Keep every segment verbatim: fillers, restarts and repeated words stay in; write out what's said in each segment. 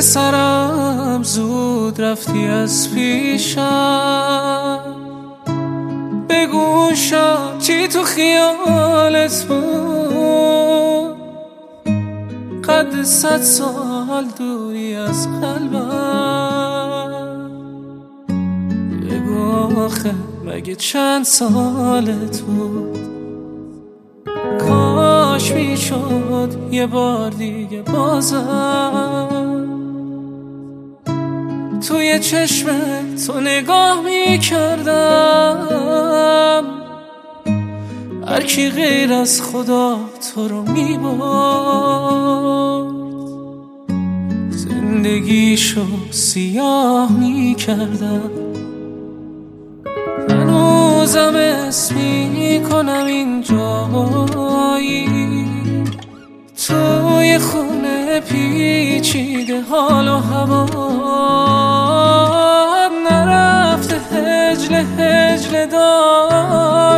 پسرم زود رفتی از پیشم، بگو شب چی تو خیالت بود، قد صد سال دوری از قلبم. بگو آخه مگه چند سالت بود، کاش میشد یه بار دیگه بازم توی چشم تو نگاه میکردم. هر کی غیر از خدا تو رو میبرد، زندگیشو سیاه میکردم. هنوزم اسم میکنم این جایی، توی خونه پیچیده حال و هوا نرفته، هجل هجل دار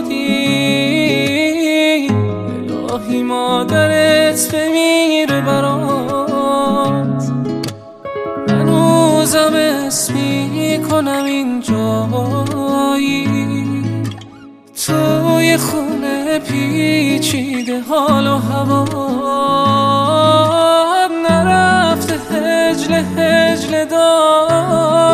شدی. الهی مادرت بمیره برات، هنوزم اسم میکنم این جایی، توی خونه پیچیده حال و هوا نرفته، هجل هجل دار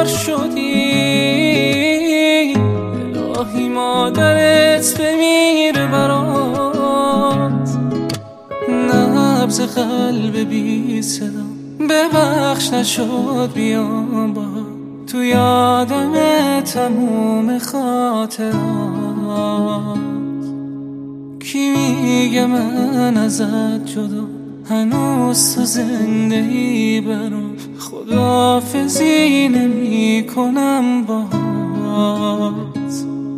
شدی. الهی مادرت بمیره برات، نبض قلب بی صدا ببخش نشد بیام با تو یادم تموم خاطرات. کی میگه من ازت جدا، هنوز تو زنده ای برام، خداحافظی نمی کنم باهات.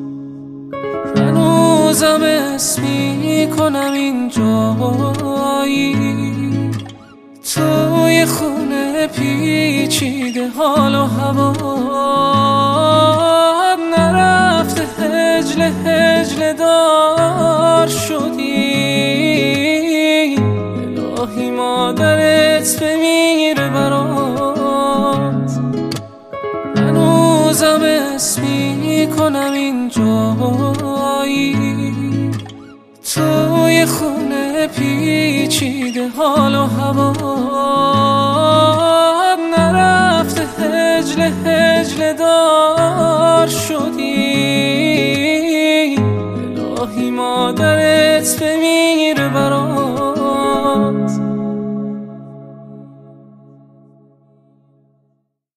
هنوزم اسم میکنم این جایی، توی خونه پیچیده حال و هوا نرفته، هجل هجل دار شدی. الهی مادرت بمیره برات، هنوزم اسم میکنم این جایی، توی خونه پیچیده حال و هوا نرفته، هجل هجل دار شدی. الهی مادرت بمیره برات.